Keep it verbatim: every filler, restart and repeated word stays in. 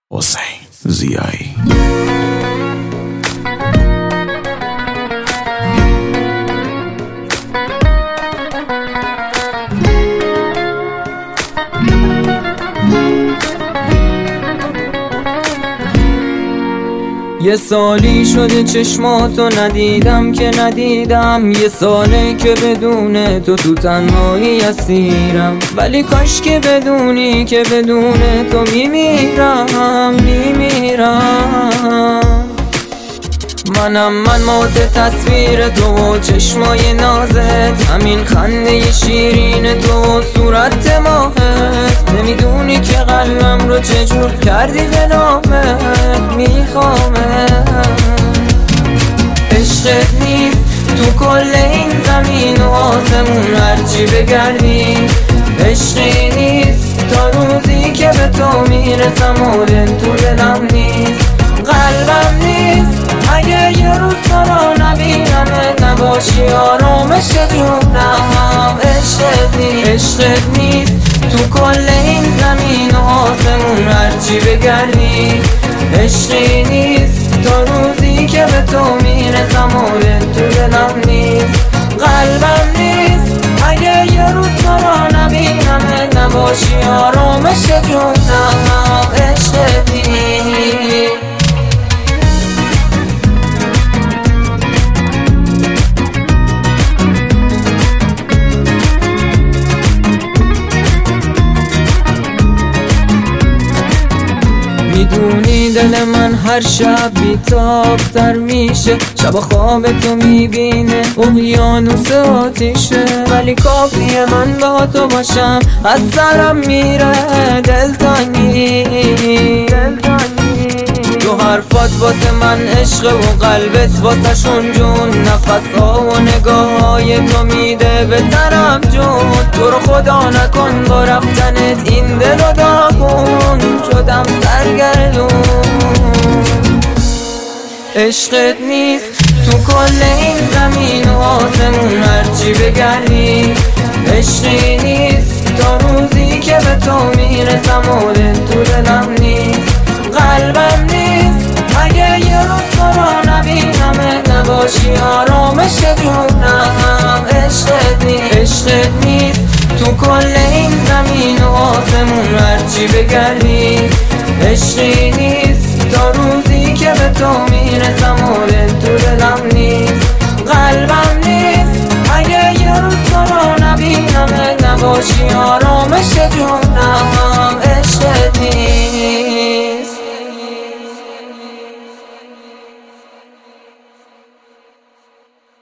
حسین زیایی. یه سالی شده چشماتو ندیدم که ندیدم، یه ساله که بدون تو تو تنهایی اسیرم، ولی کاش که بدونی که بدون تو میمیرم میمیرم. منم من موت تصویر تو و چشمای نازت، همین خنده شیرین تو و صورت ماهت. نمیدونی که قلبم رو چجور کردی به نامت، میخوامت. عشقت نیست تو کل این زمین و آسمون هرچی بگردی، عشقی نیست تا روزی که به تو میرسم و دل تو دلم نیست، قلبم نیست اگه یه روز تو رو نبینمت، نباشی آرامش جونم. عشقت نیست عشقت نیست تو کل این زمین و آسمون هرچی بگردی، عشقی نیست تا روزی که به تو میرسم و دل تو دلم نیست، قلبم نیست اگه یه روز تو رو نبینمت، نباشی آرامش جونم. عشقت نیست. میدونی دل من هر شب بیتاب‌تر میشه، شب خواب تو میبینه اقیانوس آتیشه، ولی کافیه من با تو باشم از سرم میره دلتنگی. تو حرفات واسه من عشق و قلبت واسه شون جون، نفس‌ها و نگاه‌های تو میده به تنم جون. تو رو خدا نکن با رفتنت این دل رو داغون، شدم سرگردون. عشقت نیست تو کل این زمین و آسمون هرچی بگردی، عشقی نیست تا روزی که به تو میرسم و دل تو دلم نیست، قلبم نیست اگه یه روز تو رو نبینمت، نباشی آرامش جونم. عشقت نیست عشقت نیست تو کل این زمین و آسمون هرچی بگردی، عشقی